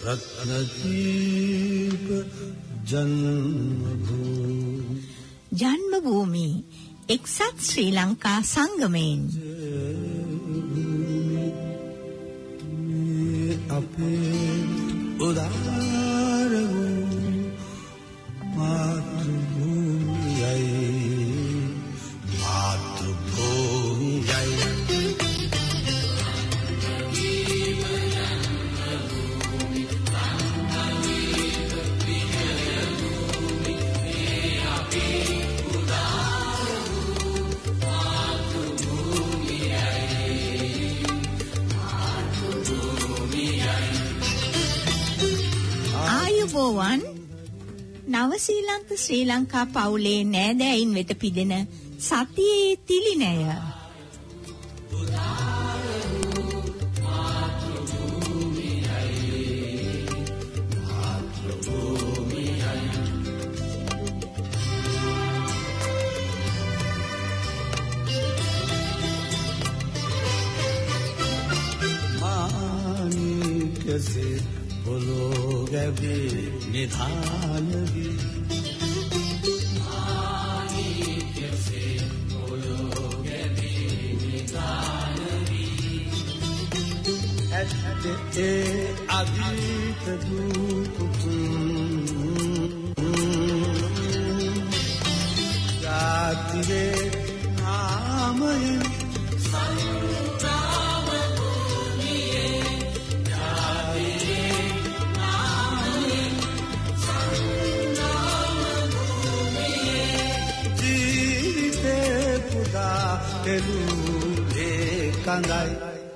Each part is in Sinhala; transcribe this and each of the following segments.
रत्नदीप जन्मभूमि जन्मभूमि එක්සත් ශ්‍රී ලංකා සංගමයෙන් අපේ උදාර වූ මාතෘභූමියයි ආයුබෝවන් නවසීලන්ත ශ්‍රී ලංකා පවුලේ නෑදෑයින් වෙත පිදෙන සතියේ තිලිනය मानिकसे बोलो गबे निधान भी मानिकसे बोलो गबे निधान भी ऐसे अभीत दूत जातिरे नाम Elule kandai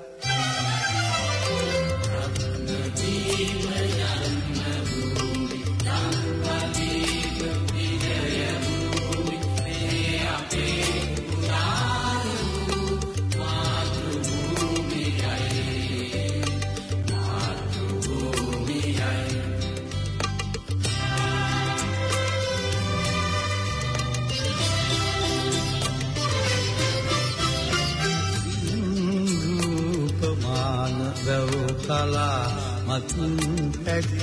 kala matun pedi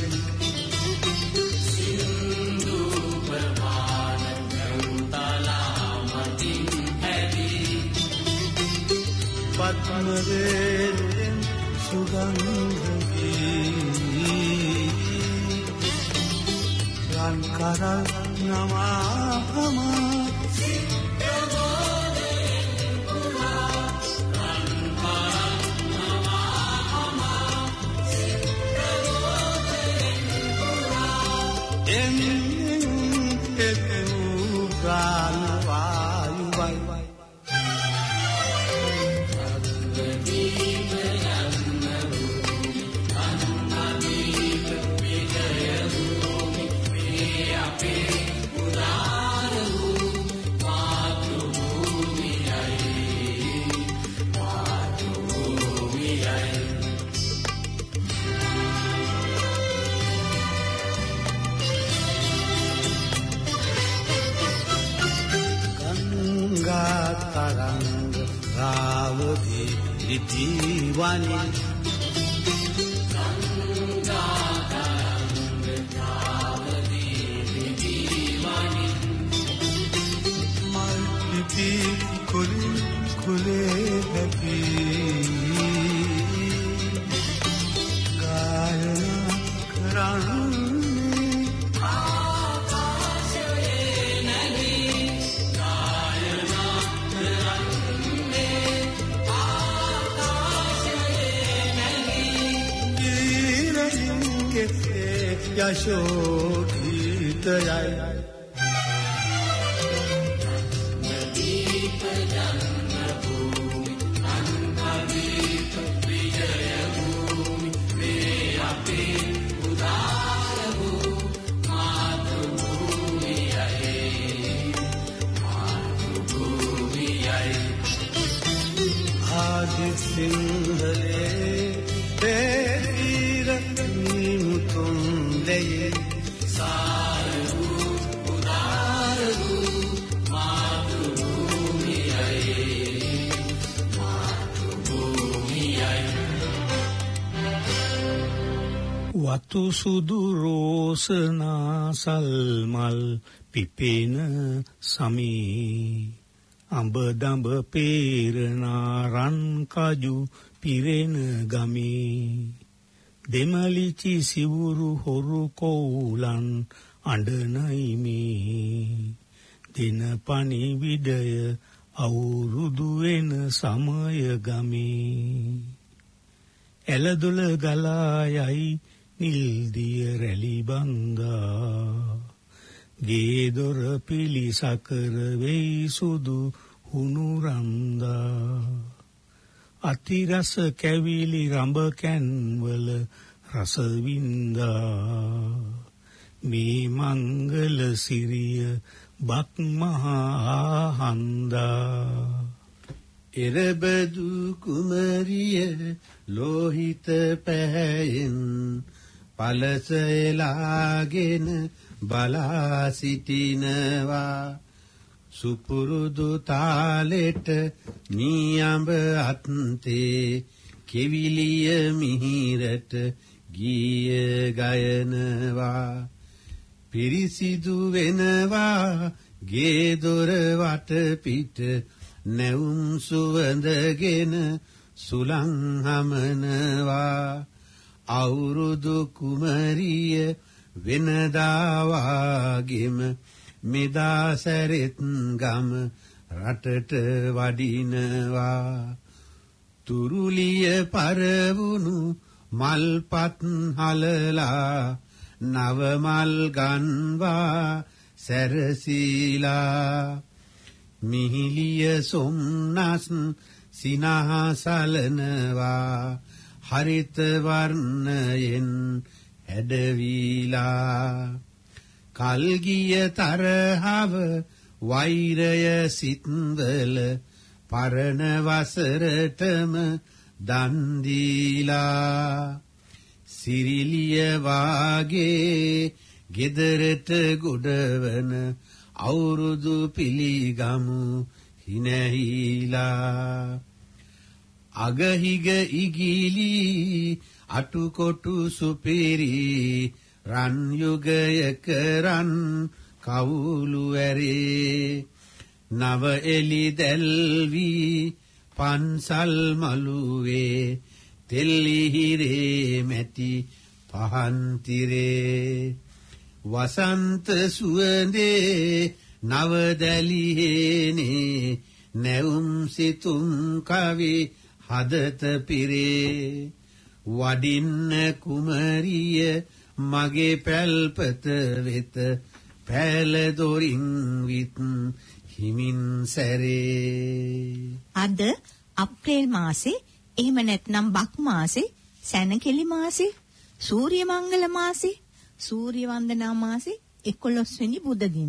sindu permana kala matin pedi padmaren sugandhi rankara namahama tarang ravadi divani ganga tarang ravadi divani malpi kule happy gayana karan yashodhitayai nadip janmabhumi annadip vijayabhumi me ape udarabu mathrubhumiyai adi sinhale veera nimutum leye saru udarabu mathrubhumiyai වතු සුදු රෝසනා සල්මල් පිපෙන සමී අඹ දඹ පේරනා රන් කජු පිරෙන ගමේ දෙමලිචි සිවුරු හොරු කෝලන් අඬනයි මේ දින පණිවිඩය අවුරුදු වෙන සමය ගමේ එළදොල ගලා යයි නිල් දිය රැලි බංගා ගේ දොර පිලිසකර වෙයි සුදු හුණු රන්දා අතිරස කැවිලි රඹ කැන්වල රස වින්දා මේ මංගල සිරිය බක් මහා හන්දා එරබදු කුමරිය ලෝහිත පැහැයෙන් පලසෙලාගෙන බලා සිටිනවා සුපුරුදු තාලෙට නියඹ අත්තේ කෙවිලිය මිහිරට ගීය ගයනවා පිරිසිදු වෙනවා ගේ දොර වටපිට නැවුම් සුවඳගෙන සුලං හමනවා අවුරුදු කුමරිය වෙනදා වාගෙම මෙදා සැරෙත් ගම රටට වඩිනවා තුරුලිය පරවුණු මල්පත් හලලා නව මල් ගන්වා සැරසීලා මිහිලිය සොම්නස් සිනහසලනවා හරිත වර්ණයෙන් හැඩවිලා කල්ගිය තරහව වෛරය සිත්වල පරණ වසරටම දන් දීලා සිරිලිය වාගේ ගෙදරට ගොඩවන අවුරුදු පිළිගමු හිනැහිලා අගහිග ඉගිලි අටුකොටු සුපිරි රන් යුගයක රන් කවුළු ඇරේ නව එලි දැල්වි පන්සල් මළුවේ තෙල්ලිහිරේ මැටි පහන්තිරේ වසන්ත සුවඳේ නවදැලිහේනේ නැවුම් සිතුම් කවි හදත පිරේ වඩින්න කුමරිය මගේ පැල්පත වෙත පැලදොරින් විත් හිමින් සැරේ අද අප්‍රේල් මාසේ එහෙම නැත්නම් බක් මාසේ සැනකෙලි මාසේ සූර්ය මංගල මාසේ සූර්ය වන්දනා මාසේ 11 වෙනි බුද දින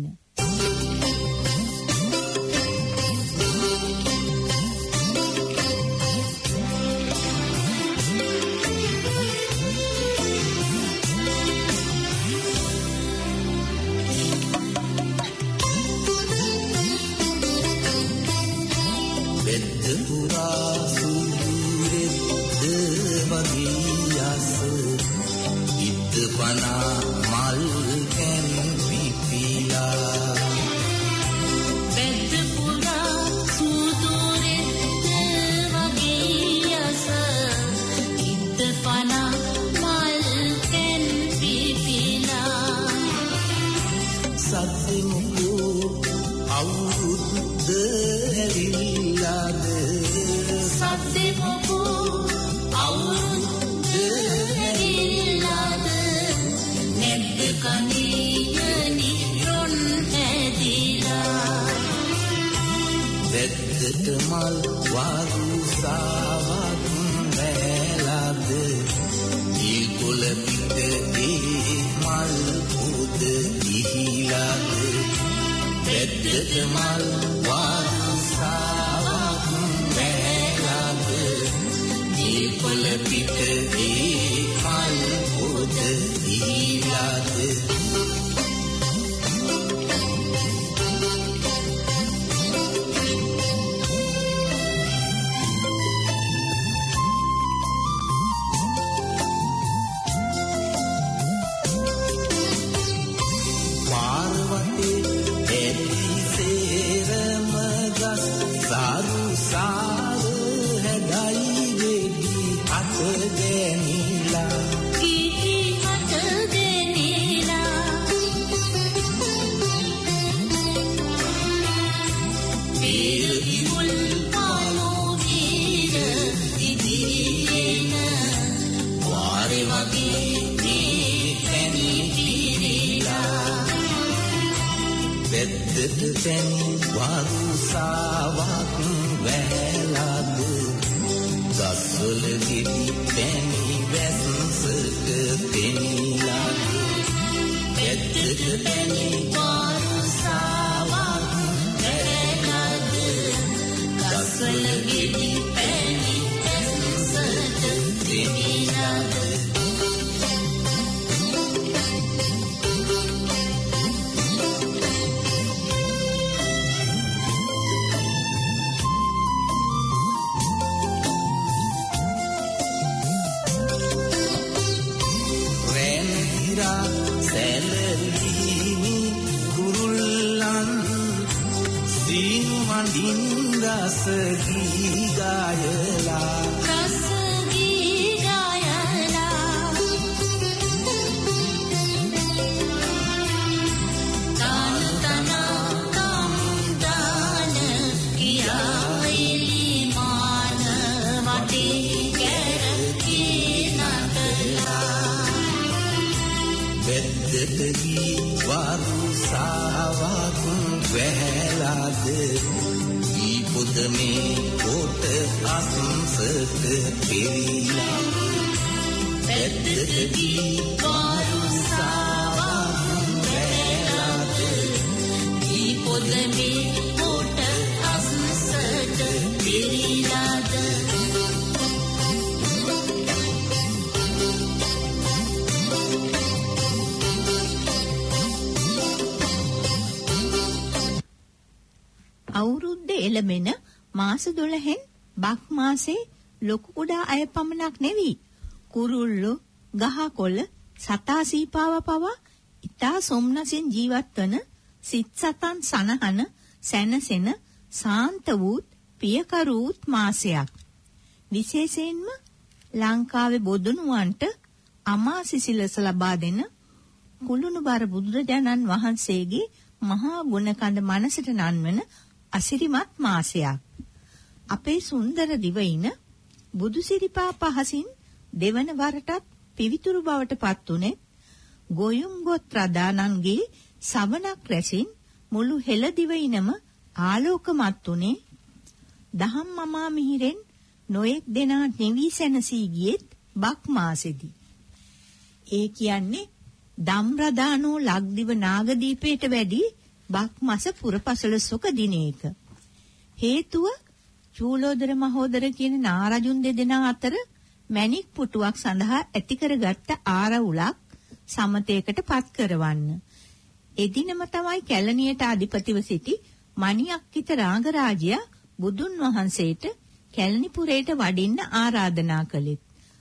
මල් වාරුසාවක් වැළඳ ඊකුල පිටේ මල් පුද ඉහිලාද වැද්දට මල් වාරුසාවක් වැළඳ ඊකුල පිටේ මල් පුද ඉහිලාද තැනි වරුසාවක් වැලාද ගස්වල ගෙඩි පැණි වැස්සක පෙනිලාද ඇත්තට තැනි වරුසාවක් වැලාද ගස්වල ගෙඩි පැණි වැස්සක පෙනිලාද රසගී ගායලා තාන තනා කම්දාන කියායිලි මාන වටේ කැරකී නටලා බෙද්දටගී වරුසාවක් වැහැලාද පුද මේ කොට අසංසක පෙරිලා පැත්තකදී වරුසාවක් වැලාද ඊ පොද මේ කොට අසංසක පෙරිලාද අවුරුද්ද එළමෙන මාස 12න් බක් මාසේ ලොකු කුඩා අය පමණක් නෙවි කුරුල්ලෝ ගහකොළ සතා සීපාව පවා ඉතා සොම්නසින් ජීවත් වන සිත් සතන් සනහන සැනසෙන සාන්ත වූත් පියකරුත් මාසයක් විශේෂයෙන්ම ලංකාවේ බොදුනුවන්ට අමා සිසිලස ලබා දෙන කුළුණුබර බුදුරජාණන් වහන්සේගේ මහා ගුණකඳ මනසට නන්වන අසිරිමත් මාසයක්. අපේ සුන්දර දිවයින බුදුසිරිපා පහසින් දෙවන වරටත් පිවිතුරු බවට පත් උනේ ගොයුම් ගොත් රදානන්ගේ සවනක් රැසින් මුළු හෙළ දිවයිනම ආලෝකමත් උනේ දහම්මමා මිහිරෙන් නොයෙක් දෙනා නිවි සැනසී ගියෙත් බක් මාසෙදී. ඒ කියන්නේ දම්රදානෝ ලක්දිව නාගදීපයට වැඩි බක් මාස පුරපසළොස්වක දිනයක. හේතුව චූලෝදර මහෝදර කියන නාරජුන් දෙදෙනා අතර මැණික් පුටුවක් සඳහා ඇති කරගත්ත ආරවුලක් සමතේකට පත් කරවන්න. එදිනම තමයි කැලණියට අධිපතිව සිටි මණිඅක්කිත රාගරාජයා බුදුන් වහන්සේට කැලණිපුරයට වඩින්න ආරාධනා කළේ.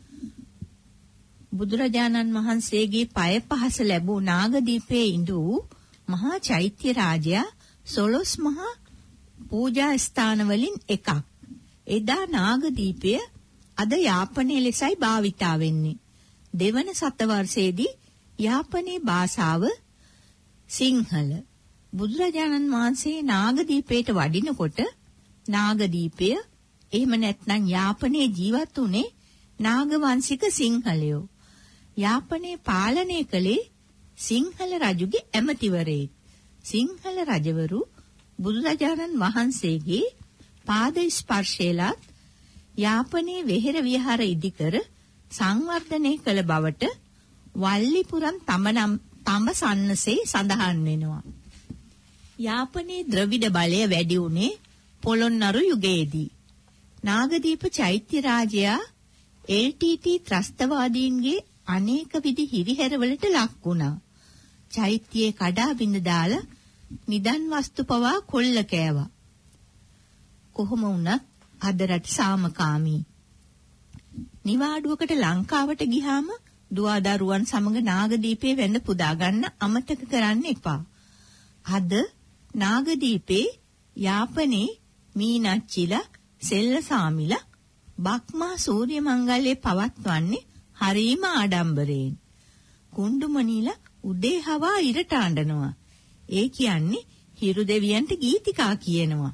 බුදුරජාණන් වහන්සේගේ පය පහස ලැබූ නාගදීපයේ ඉඳූ මහා චෛත්‍ය රාජයා 12 මහා පූජා ස්ථාන වලින් එකක්. එදා නාගදීපය අද යාපනයේ ලෙසයි භාවිතා වෙන්නේ. දෙවන සතවර්ෂයේදී යාපනයේ භාෂාව සිංහල. බුදුරජාණන් වහන්සේ නාගදීපයට වඩිනකොට නාගදීපය එහෙම නැත්නම් යාපනයේ ජීවත් වුනේ නාගවංශික සිංහලයෝ. යාපනයේ පාලනය කළේ සිංහල රජුගේ ඇමතිවරයෙක්. සිංහල රජවරු බුදුරජාණන් වහන්සේගේ පාද ස්පර්ශයලත් යාපනයේ වෙහෙර විහාර ඉදිකර සංවර්ධනය කළ බවට වල්ලිපුරම් තඹ සන්නසේ සඳහන් වෙනවා. යාපනයේ ද්‍රවිඩ බලය වැඩි වුණේ පොළොන්නරු යුගයේදී. නාගදීප චෛත්‍ය රාජයා LTT ත්‍රස්තවාදීන්ගේ අනේක විධි හිරිහැරවලට ලක් වුණා. චෛත්‍යයේ කඩා බිඳ දාලා නිදන් වස්තු පවා කොල්ල කෑවා. කොහොම වුණත් අද රට සාමකාමී. නිවාඩුවකට ලංකාවට ගියාම දුවදරුවන් සමග නාගදීපේ වැඳ පුදා ගන්න අමතක කරන්න එපා. අද නාගදීපේ යාපනයේ මීනච්චිලා සෙල්ලසාමිලා බක්මා සූර්ය මංගල්‍යය පවත්වන්නේ හරීම ආඩම්බරයෙන්. කුණ්ඩුමණීලා උදේ හවා ඉරට අඬනවා. ඒ කියන්නේ හිරු දෙවියන්ට ගීතිකා කියනවා.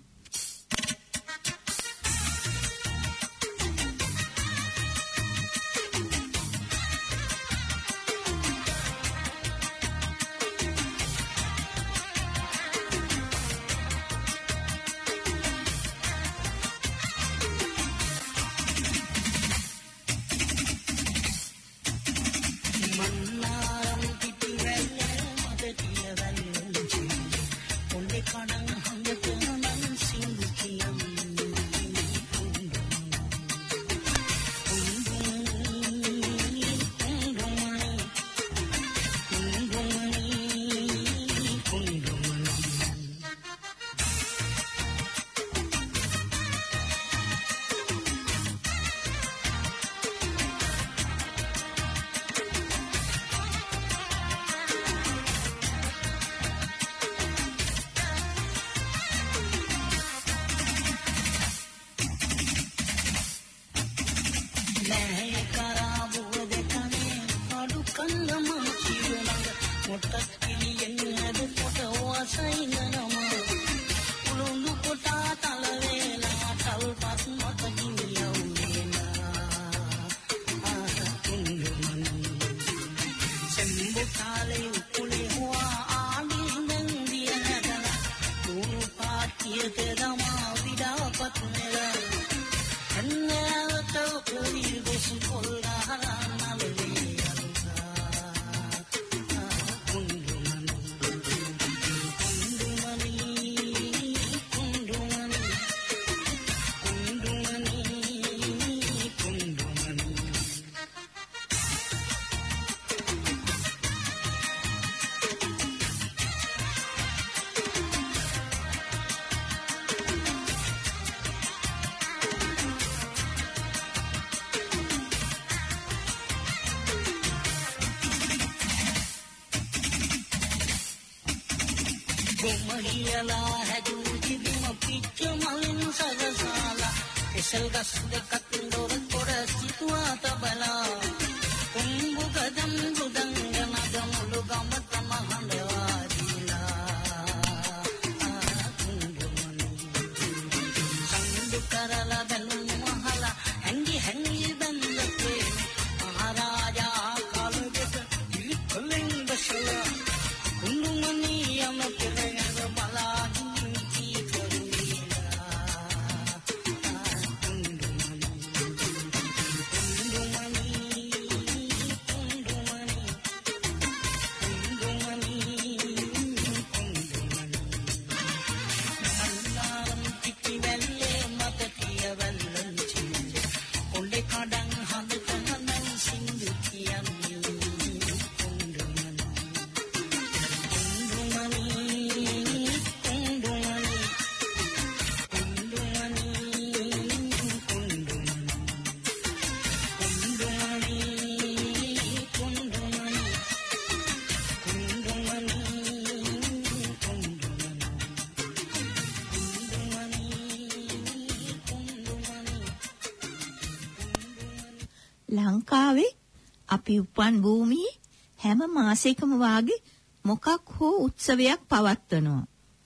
ලංකාවේ අපි උපන් භූමියේ හැම මාසයකම වාගේ මොකක් හෝ උත්සවයක් පවත්වනවා.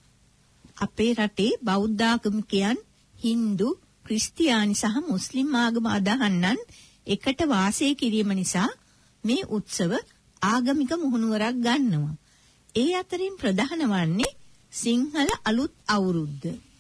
අපේ රටේ බෞද්ධ ආගමිකයන්, Hindu, ක්‍රිස්තියානි සහ මුස්ලිම් ආගම අදහන්නන් එකට වාසය කිරීම නිසා මේ උත්සව ආගමික මුහුණුවරක් ගන්නවා. ඒ අතරින් ප්‍රධාන වන්නේ සිංහල අලුත් අවුරුද්ද.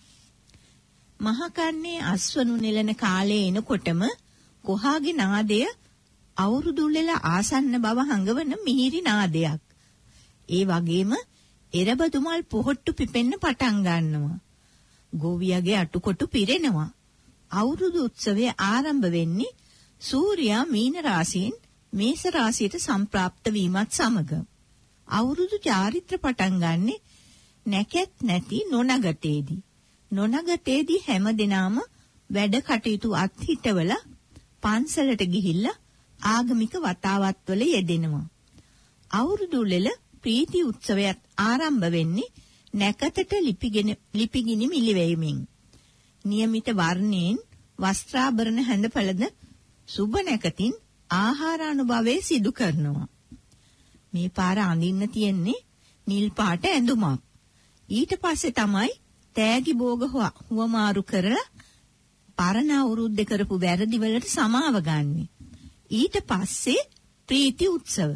මහකන්නේ අස්වනු නෙලන කාලේ එනකොටම කොහාගේ නාදය අවුරුදු ලෙල ආසන්න බව හඟවන මිහිරි නාදයක්. ඒ වගේම එරබදුමල් පොහොට්ටු පිපෙන්න පටන් ගන්නවා. ගෝවියගේ අටුකොටු පිරෙනවා. අවුරුදු උත්සවය ආරම්භ වෙන්නේ සූර්යයා මීන රාශියෙන් මේෂ රාශියට සම්ප්‍රාප්ත වීමත් සමග. අවුරුදු චාරිත්‍ර පටන් ගන්නෙ නැකත් නැති නොනගතේදී. නොනගතේදී හැමදෙනාම වැඩ කටයුතු අත්හිටවල පන්සලට ගිහිල්ලා ආගමික වතාවත්වල යෙදෙනවා. අවුරුදු ලෙල ප්‍රීති උත්සවයත් ආරම්භ වෙන්නේ නැකතට ලිපිගිනි මිලිවීමෙන්. નિયમિત වර්ණයෙන් වස්ත්‍රාභරණ හැඳපළද සුබ නැකතින් ආහාරානුභවයේ සිදු කරනවා. මේ පාර අඳින්න තියෙන්නේ නිල් පාට ඇඳුමක්. ඊට පස්සේ තමයි තෑගි භෝග හුවමාරු කරලා පරණ අවුරුද්ද කරපු වැරදි වලට සමාව ගන්නෙ. ඊට පස්සේ ප්‍රීති උත්සව.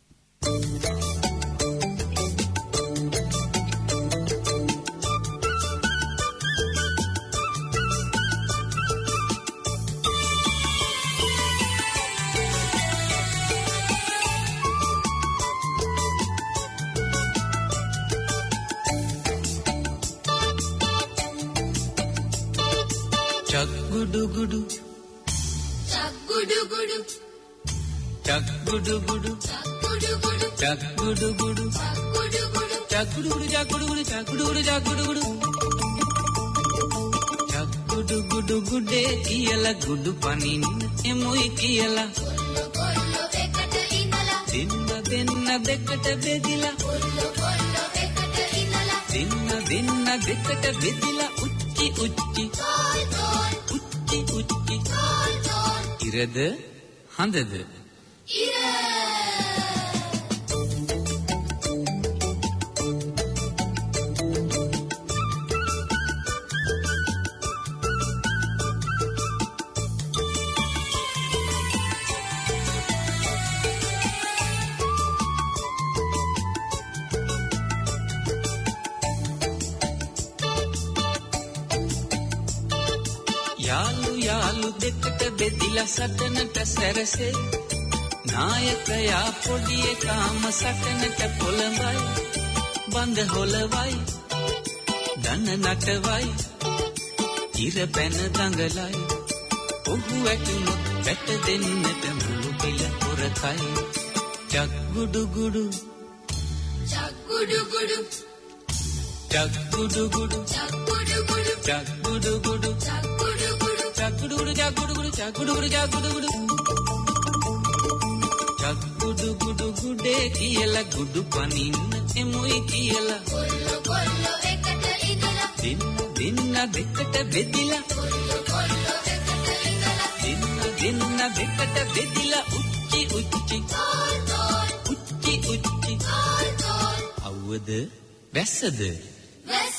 Chak-gudu-gudu, chak-gudu-gudu, chak-gudu-gudu, chak-gudu-gudu, chak-gudu-gudu, chak-gudu-gudu, chak-gudu-gudu, chak-gudu-gudu, chak-gudu-gudu, chak-gudu-gudu, gude kiyala gudu panin emoi kiyala kollo kollo ekata inala dinna denna dekata bedila kollo kollo ekata inala dinna denna dekata bedila ucci ucci ඉරද හඳද යාළු දෙකට බෙදිලා සටනට සැරසේ නායකයා පොඩි එකාම සටනට පොළඹයි බඳ හොලවයි දන නටවයි ඉර පැන දඟලයි ඔහු ඇතුළු පැට දෙන්නට මුළු පිළ පොරකයි චක්ගුඩු ගුඩු චක්ගුඩු ගුඩු චක්ගුඩු ගුඩු චක්ගුඩු ගුඩු චක්ගුඩු ගුඩු චක්ගුඩු ගුඩු චක්ගුඩු ගුඩු චක්ගුඩු ගුඩු චක්ගුඩු ගුඩු චක්ගුඩු ගුඩු ගුඩේ කියලා ගුඩු පනින්න එමුයි කියලා කොල්ලෝ කොල්ලෝ එකට ඉඳලා දින්න දෙකට බෙදිලා කොල්ලෝ කොල්ලෝ එකට ඉඳලා දින්න දෙකට බෙදිලා උච්චි උච්චි තෝල් තෝල් උච්චි උච්චි තෝල් තෝල් අවුවද වැස්සද වැස්ස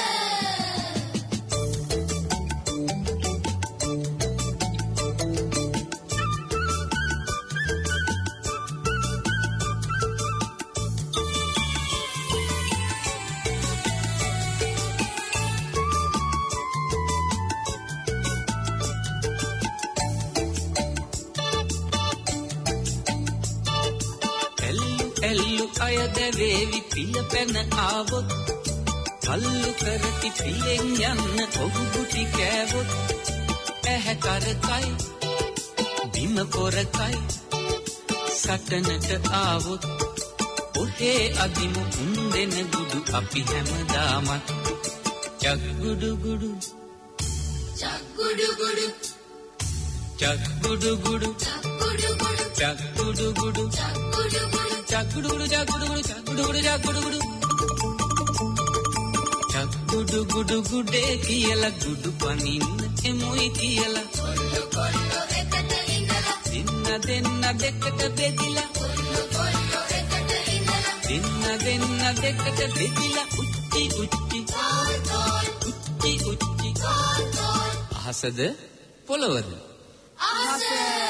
අයදවේවි පිළ පැන ආවොත් කල්ලු කරති පිළෙන් යන්න ඔහු ගුටි කෑවොත් ඇහැ කරකයි බිම පොරකයි සටනට ආවොත් ඔහේ අදිමු උන්දෙන ගුඩු අපි හැමදාමත් චක්ගුඩු ගුඩු චක්ගුඩු ගුඩු චක්ගුඩු ගුඩු චක්ගුඩු ගුඩු චක්ගුඩු ගුඩු චක්ගුඩු ගුඩු චක්ගුඩු ගුඩු චක්ගුඩු ගුඩු චක්ගුඩු ගුඩු චක්ගුඩු ගුඩු චක්ගුඩු ගුඩු ගුඩේ කියලා ගුඩු පනින්න එමුයි කියලා කොල්ලෝ කොල්ලෝ එකට ඉඳලා දින්න දෙකට බෙදිලා කොල්ලෝ කොල්ලෝ එකට ඉඳලා දින්න දෙකට බෙදිලා උච්චි උච්චි තෝල් තෝල් උච්චි උච්චි තෝල් තෝල් අහසද පොළවද අහස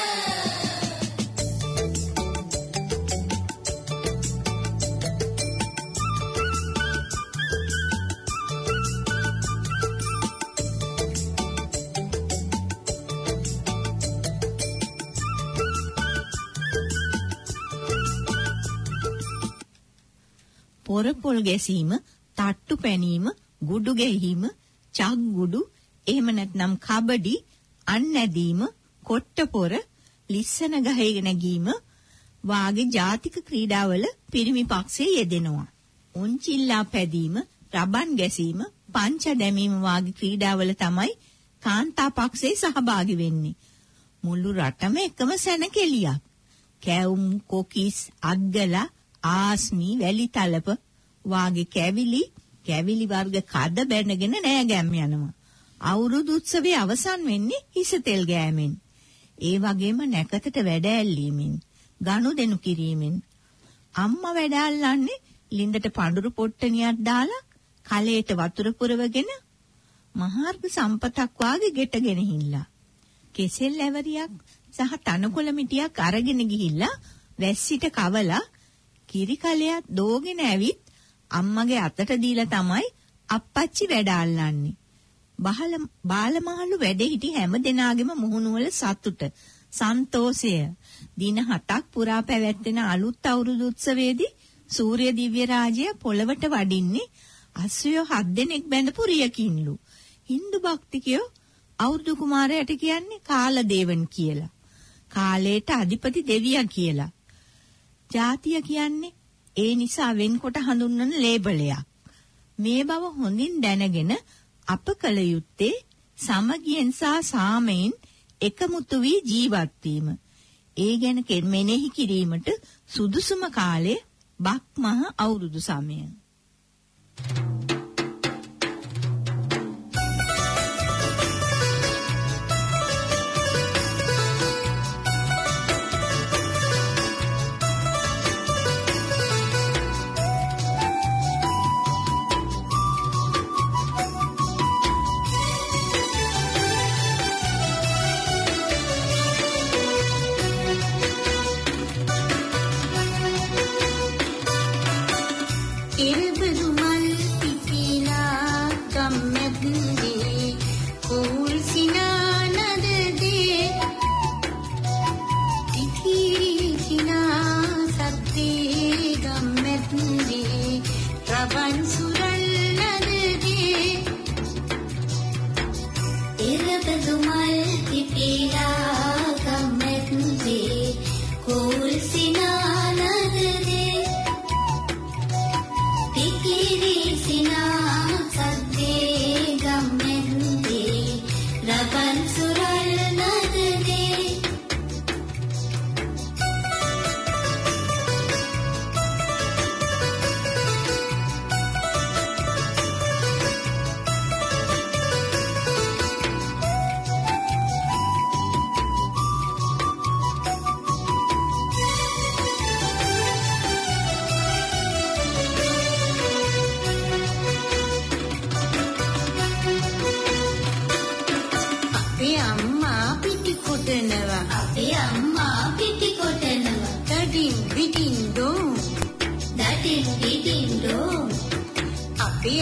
පොරපොල් ගැසීම, තට්ටු පැනීම, ගුඩු ගැහිීම, චක්ගුඩු, එහෙම නැත්නම් කබඩි, අන්නැදීම, කොට්ටපොර, ලිස්සන ගහේ නැගීම වාගේ ජාතික ක්‍රීඩාවල පිරිමි පක්ෂයේ යෙදෙනවා. උන්චිල්ලා පැදීම, රබන් ගැසීම, පංච දැමීම වාගේ ක්‍රීඩාවල තමයි කාන්තා පක්ෂයේ සහභාගී වෙන්නේ. මුළු රටම එකම සැනකෙලියක්. කැවුම්, කොකිස්, අග්ගලා, ආස්මි, වැලිතලප වාගේ කැවිලි වර්ග කඩ බැනගෙන නෑගැම් යනවා. අවුරුදු උත්සවයේ අවසන් වෙන්නේ හිස තෙල් ගෑමෙන්. ඒ වගේම නැකතට වැඩ ඇල්ලීමෙන්, ගනුදෙනු කිරීමෙන්. අම්මා වැඩ අල්ලන්නේ ලින්දට පඳුරු පොට්ටනියක් දාලා කලයට වතුර පුරවගෙන මහාර්ග සම්පතක් වාගේ ගෙටගෙන හිල්ලා. කෙසෙල් ඇවරියක් සහ තනකොළ මිටියක් අරගෙන ගිහිල්ලා වැස්සිට කවලා කිරි කලයක් දෝගෙන ඇවිත් අම්මගේ අතට දීලා තමයි අප්පච්චි වැඩ අල්ලන්නේ. බාලමහලු වැඩ හිටි හැම දෙනාගේම මුහුණුවල සතුට, සන්තෝෂය. දින 7ක් පුරා පැවැත්වෙන අලුත් අවුරුදු උත්සවයේදී සූර්ය දිව්‍ය රාජය පොළවට වඩින්නේ අස්සයෝ 7 දෙනෙක් බැඳපු රියකින්ලු. Hindu භක්තිකයෝ අවුරුදු කුමාරයාට කියන්නේ කාලදේවන් කියලා. කාලයට අධිපති දෙවියා කියලා. ජාතිය කියන්නේ ඒ නිසා වෙන්කොට හඳුන්වන ලේබලයක්. මේ බව හොඳින් දැනගෙන අප කළ යුත්තේ සමගියෙන් සහ සාමයෙන් එකමුතු වී ජීවත් වීම. ඒ ගැන මෙනෙහි කිරීමට සුදුසුම කාලය බක් මහ අවුරුදු සමය.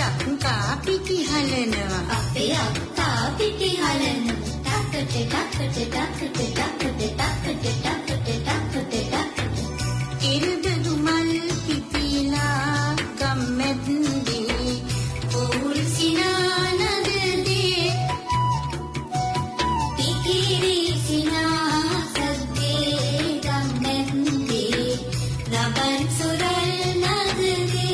අක්කා පිටි හලනවා. අපේ අක්කා පිටි හලනවා. ටකට ටකට ටකට ටකට ටකට ටකට ටකට. ඉරබදු මල් පිපිලා ගම්මැද්දේ පොල් සිනානදේ පිකිරි සිනා සද්දේ ගම්මැද්දේ රබන් සුරල් නදේ.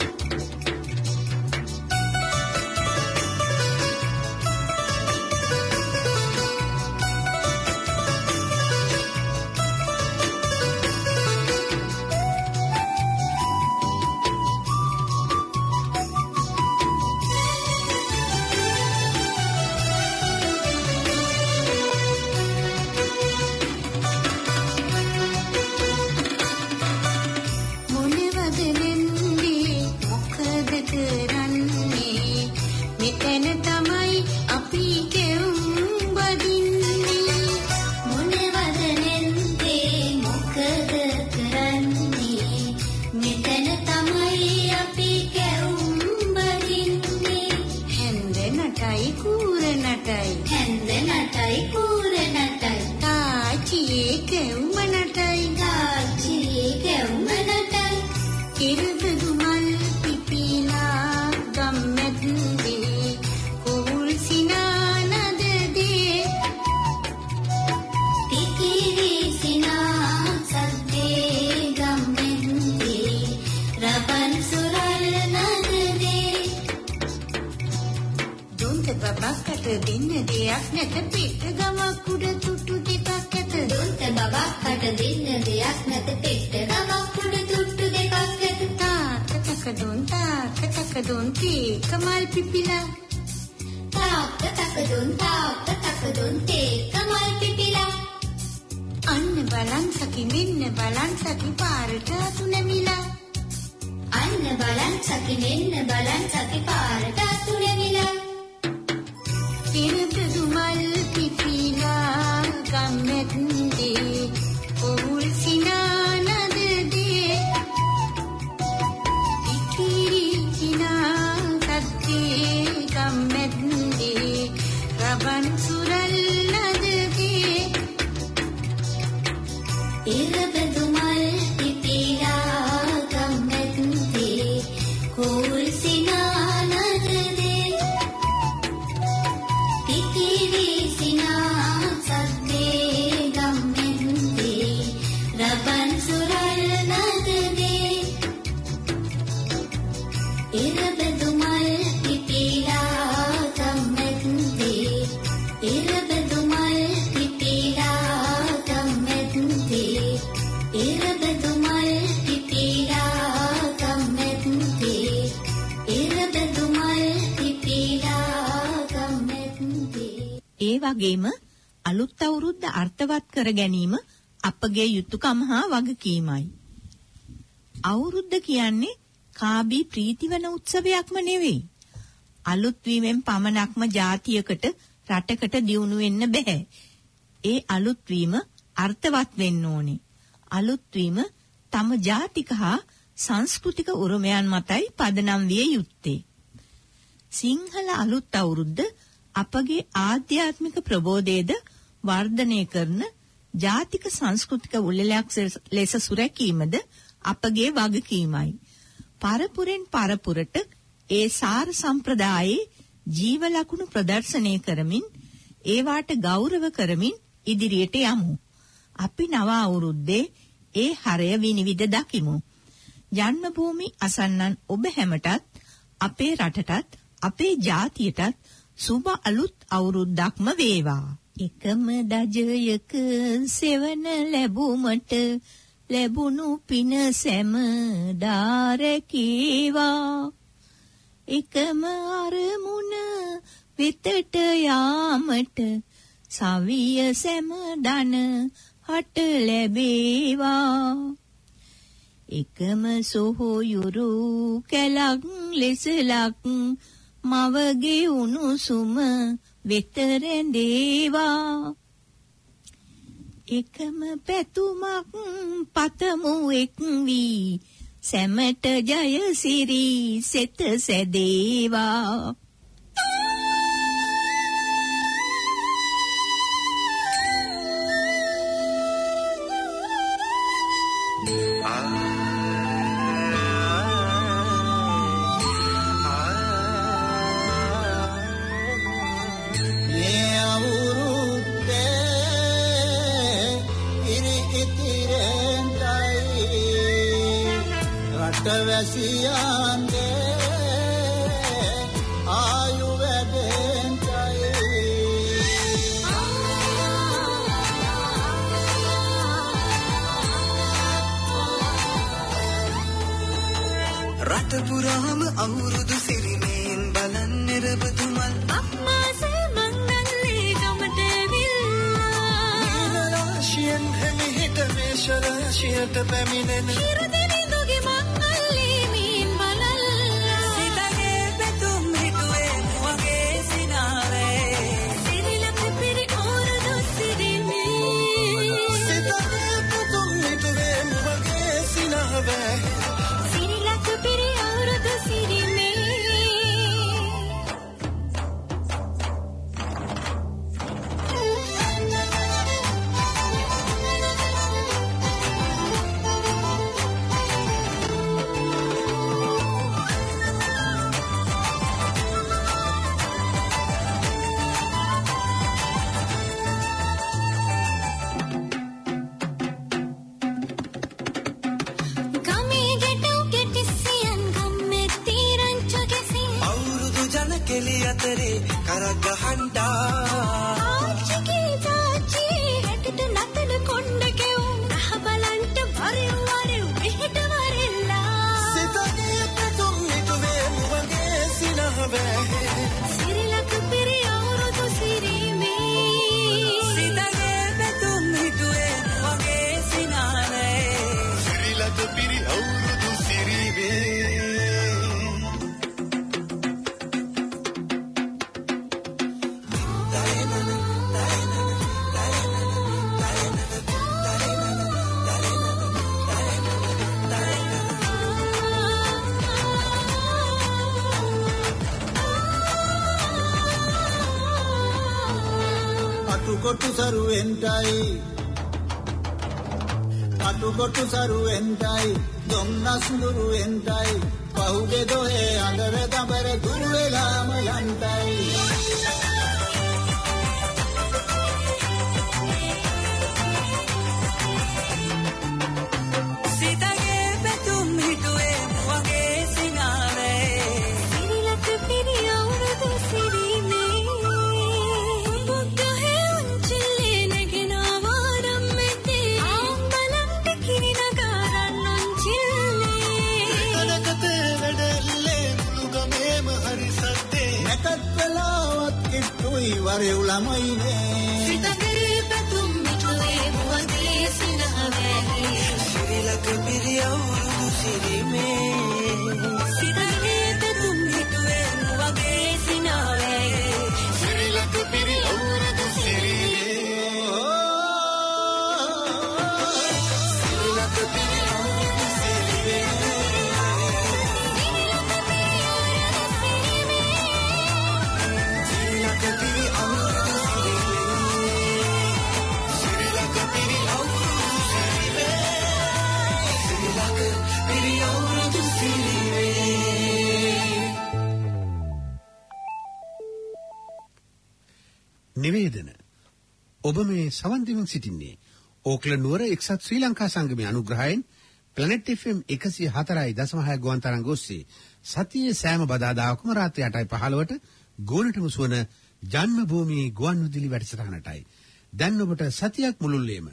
දෙන්න දෙයක් නැත පිට ගමක් උඩ තුට්ටු දෙකක් ඇත. දුන්ත බබක්කට දෙන්න දෙයක් නැත පිට ගමක් උඩ තුට්ටු දෙකක් ඇත. තාක තක දුන් තේ කමල් පිපිලා. තාක තක දුන් තේ කමල් පිපිලා. අන්න බලන් සකි මෙන්න බලන් සකි පාරට අතු නැමිලා. අන්න බලන් සකි මෙන්න බලන් සකි පාරට අතු නැමිලා. ඉරබදු මල් පිපිලා ගම්මැද්දේ පොල් සිනානදේ ඉකිරි සිනා සද්දේ ගම්මැද්දේ රබන් සුරල් නදේ. ඉරබදු මල් පිපිලා ගම්මැද්දේ පොල් සිනානදේ පිකිරි සිනා සද්දේ ගම්මැද්දේ රබන් සුරල් නදේ. ඉරබදු මල් පිපිලා ගම්මැද්දේ ඉරබදු මල් පිපිලා ගම්මැද්දේ ඉරබදු මල් පිපිලා ගම්මැද්දේ ඉරබදු මල් පිපිලා ගම්මැද්දේ. ඒ වගේම අලුත් අවුරුද්ද අර්ථවත් කර ගැනීම අපගේ යුතුයකම හා වගකීමයි. අවුරුද්ද කියන්නේ කාබී ප්‍රීතිවන උත්සවයක්ම නෙවෙයි. අලුත් වීමෙන් පමණක්ම ජාතියකට රටකට දියුණු වෙන්න බෑ. ඒ අලුත් වීම අර්ථවත් වෙන්න ඕනේ. අලුත් වීම තම ජාතික හා සංස්කෘතික උරුමයන් මතයි පදනම් විය යුත්තේ. සිංහල අලුත් අවුරුද්ද අපගේ ආධ්‍යාත්මික ප්‍රබෝධයද වර්ධනය කරන ජාතික සංස්කෘතික උළෙලයක් ලෙස සුරැකීමද අපගේ වගකීමයි. පරපුරෙන් පරපුරට ඒ සාර සම්ප්‍රදායේ ජීව ලකුණු ප්‍රදර්ශනය කරමින් ඒවාට ගෞරව කරමින් ඉදිරියට යමු. අපි නව අවුරුද්දේ ඒ හරය විනිවිද දකිමු. ජන්මභූමි අසන්නන් ඔබ හැමටත් අපේ රටටත් අපේ ජාතියටත් සුබ අලුත් අවුරුද්දක්ම වේවා. එකම දජයක සෙවන ලැබුමට ලැබුණු පින සැම දාරකීවා. එකම අරමුණ වෙතට යාමට සවිය සැම දන හට ලැබේවා. එකම සොහොයුරු කැලක් ලෙසලක් මවගේ උණුසුම වෙත රැඳේවා. එකම පැතුමක් පතමු එක් වී සැමට ජය සිරි සෙත සැදේවා. රටපුරාම අවුරුදු සිරිමේන් බලන් නිරබතුමල් අක්මාසේ මංගල්ලේ ගමට ඇවිල්ලා නීලරාශියෙන් හැමිහිට මේෂරාශියට පැමිණෙන හිරදෙනි දුගේ මංගල්ලේ මීන් බලල්ලා සිතගේ පැතුම් හිතුවේ මුවගේ සිනාවේ සිරිලක පිරි ඕරදු සිරිමේ සිතගේ පැතුම් හිතුවේ මුවගේ සිනාවේ අටුකොටු සරුවෙන්ටයි දුම්නස්ඳුරු එන්ටයි පහුගේ දොහේ අඳර දබර දුරු වෙලාම යන්ටයි සිතගේ පැතුම් හිතුවේ මුවගේ සිනාවේ සිරිලක පිරි අවුරුදු සිරිමේ වරේ උලමයිනේ සිතගේ පැතුම් මිටුවේ මුවගේ සිනාවේ සිරිලක පිරි අවුරුදු සිරිමේ සිතගේ පැතුම් මිටුවේ මුවගේ සිනාවේ සිරිලක පිරි අවුරුදු සිරිමේ සිරිලක පිරි අවුරුදු සිරිමේ නිවේදන ඔබ මේ සවන් දෙමින් සිටින්නේ ඕක්ලන්ඩ් නුවර එක්සත් ශ්‍රී ලංකා සංගමයේ අනුග්‍රහයෙන් ප්ලැනට් FM 104.6 ගුවන් තරංග ඔස්සේ සතියේ සෑම බදාදාකම රාත්‍රී 8:15ට ගෝලටම සුවන ජන්මභූමි ගුවන්විදුලි වැඩසටහනටයි. දැන් ඔබට සතියක් මුළුල්ලේම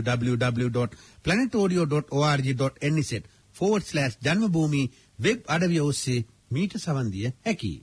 www.planetaudio.org.nz/ජන්මභූමි වෙබ් අඩවිය ඔස්සේ මීට සවන් දිය හැකියි.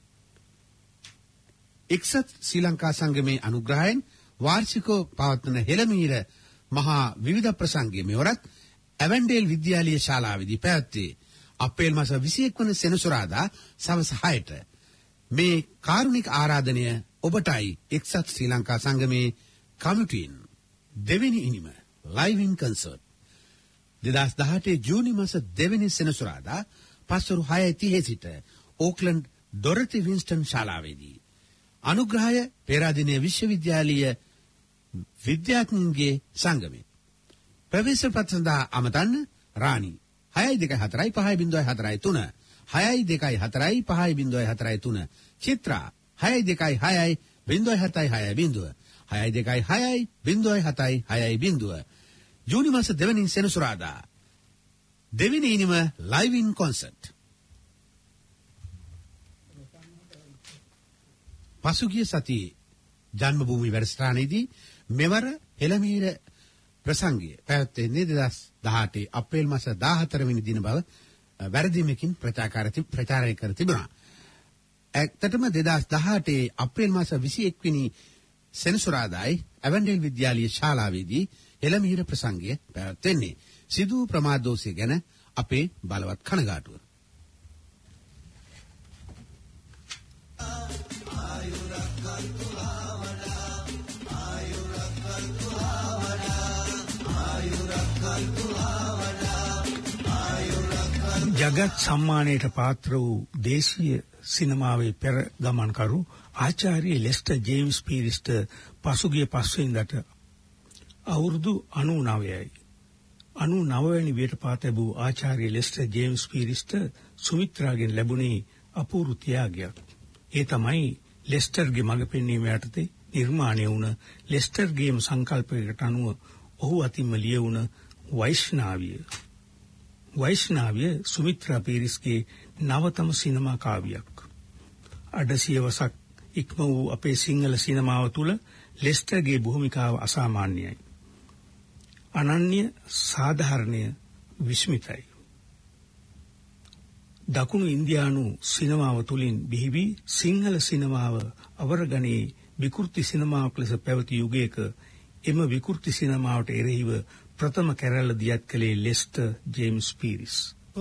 එක්සත් ශ්‍රී ලංකා සංගමේ අනුග්‍රහයෙන් වාර්ෂිකව පවත්වන හෙළමීර මහා විවිධ ප්‍රසංගයේ මෙවරත් ඇවන්ඩේල් විද්‍යාලීය ශාලාවේදී පැවැත්වේ. අප්‍රේල් මාස 21 වන සෙනසුරාදා සවස් 6ට මේ කාරුණික ආරාධනය ඔබටයි එක්සත් ශ්‍රී ලංකා සංගමේ කමිටුවෙන් දෙවෙනි ඉනිම ලයිව් ඉන් කන්සර්ට් 2018 ජූනි මාස 2 වෙනි සෙනසුරාදා පස්වරු 6:30 සිට ඕක්ලන්ඩ් ඩොරති වින්ස්ටන් ශාලාවේදී අනුග්‍රහය පේරාදෙණිය විශ්වවිද්‍යාලීය විද්‍යාඥයන්ගේ සංගමය. ප්‍රවේශ පත්‍ර සඳහා අමතන්න රාණි 6245043 6245043 චිත්‍රා 6266076 6266076 ජූනි මාස 2 වෙනි සෙනසුරාදා දෙවෙනි ඉනිම ලයිව් ඉන් කොන්සර්ට්. පසුගිය සතියේ ජන්මභූමි වැඩසටහනේදී මෙවර හෙළමිහිර ප්‍රසංගය පැවැත්වෙන්නේ 2018 අප්‍රේල් මාස 14 වෙනි දින බව වැරදීමකින් ප්‍රචාරය කර තිබුණා. ඇත්තටම 2018 අප්‍රේල් මාස 21 වෙනි සෙනසුරාදායි ඇවන්ඩේල් විද්‍යාලීය ශාලාවේදී හෙළමිහිර ප්‍රසංගය පැවැත්වෙන්නේ. සිදු ප්‍රමාදෝෂය ගැන අපේ බලවත් කනගාටුව. ජගත් සම්මානයට පාත්‍ර වූ දේශීය සිනමාවේ පෙර ගමන්කරු ආචාර්ය ලෙස්ටර් ජේම්ස් පීරිස්ට පසුගිය 5 වෙනිදාට අවුරුදු 99යි. 99 වෙනි වියට පාත ලැබූ ආචාර්ය ලෙස්ටර් ජේම්ස් පීරිස්ට සුමිත්‍රාගෙන් ලැබුණේ අපූර්ව ත්‍යාගයක්. ඒ තමයි ලෙස්ටර්ගේ මඟ පෙන්වීම යටතේ නිර්මාණය වුණ ලෙස්ටර්ගේම සංකල්පයකට අනුව ඔහු අතින්ම ලියවුණ වෛෂ්ණාවිය. වෛෂ්ණාවිය සුමිත්‍රා පීරිස්ගේ නවතම සිනමා කාව්‍යයක්. අඩසියවසක් ඉක්ම වූ අපේ සිංහල සිනමාව තුළ ලෙස්ටර්ගේ භූමිකාව අසාමාන්‍යයි. අනන්‍ය, සාධාරණය, විස්මිතයි. දකුණු ඉන්දියානු සිනමාව තුළින් බිහිවී සිංහල සිනමාව අවරගණයේ විකෘති සිනමාවක් ලෙස පැවති යුගයක එම විකෘති සිනමාවට එරෙහිව ප්‍රථම කැරැල්ල දියත් කළේ ලෙස්ටර් ජේම්ස් පීරිස්.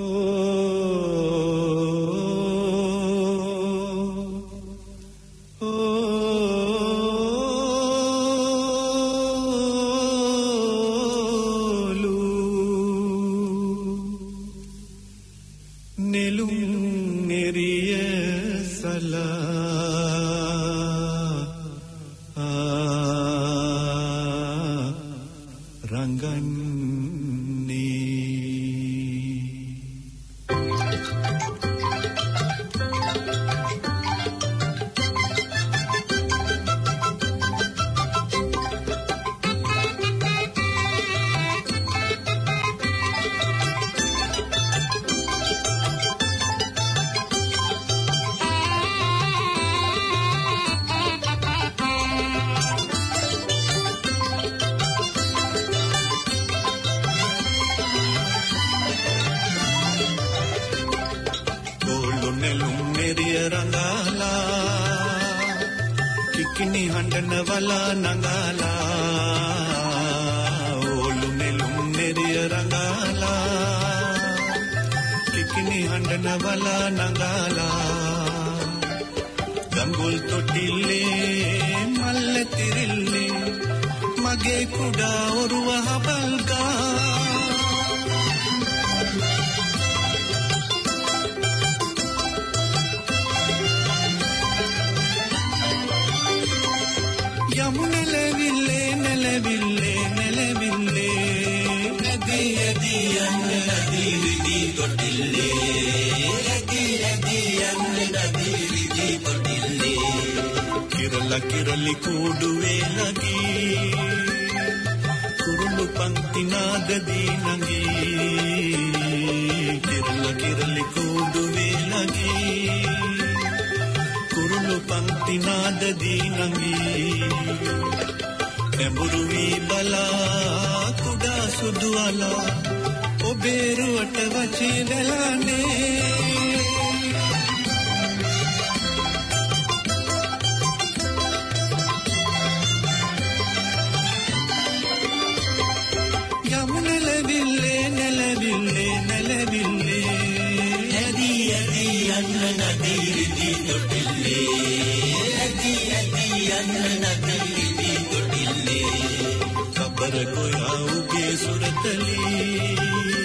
කිනි හඬන වලා නඟාලා ඕලු නෙළුම් මෙරිය රඟාලා කිනි හඬන වලා නඟාලා ගඟුල් තොටිල්ලේ මල්ල තිරිල්ලේ මගේ කුඩා ඔරුව හබල්ගා Neleville, neleville, neleville, nadi nadi anne nadi ridi totille, nadi nadi anne nadi ridi totille. Kirala kirali kuduwe lagi, kurulu pangti nadadi nangi. Kirala kirali kuduwe lagi. පංක්ති නාදදී නංගී නැඹුරු වී බලා කුඩා සුදු අලා ඔබේ රුවට වචී දැලානේ යමු නෙලවිල්ලේ නෙලවිල්ලේ නෙලවිල්ලේ ඇදී ඇදී යන්න නදී රිදී තොටිල්ලේ කබර කොයා උගේ සුරතලී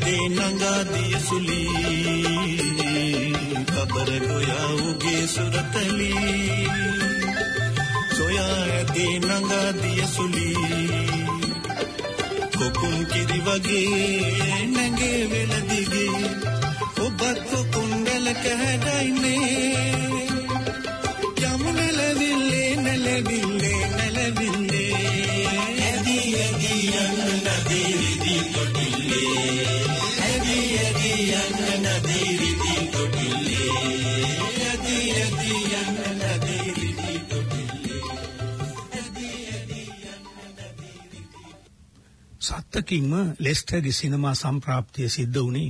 ඇතේ නඟා දිය සුලී කබර ගොයා උගේ සුරතලී සොයා ඇතේ නඟා දිය සුලී කොකුම් කිරි වගේ නැගේ වෙල දිගේ ඔබත් කුණ්ඩලක හැඩයිනේ යමු නැලවිල්ලේ නැලවිල්ලේ නැලවිල්ලේ ඇදී ඇදී යන්න නදී රිදී කොටිල්ලේ ඇදී ඇදී යන්න නදී රිදී කොටිල්ලේ ඇදී ඇදී යන්න නදී රිදී කොටිල්ලේ ඇදී ඇදී යන්න නදී රිදී සත්තකින්ම ලෙස්ටර්ගේ සිනමා සම්ප්‍රාප්තිය සිද්ධ වුණේ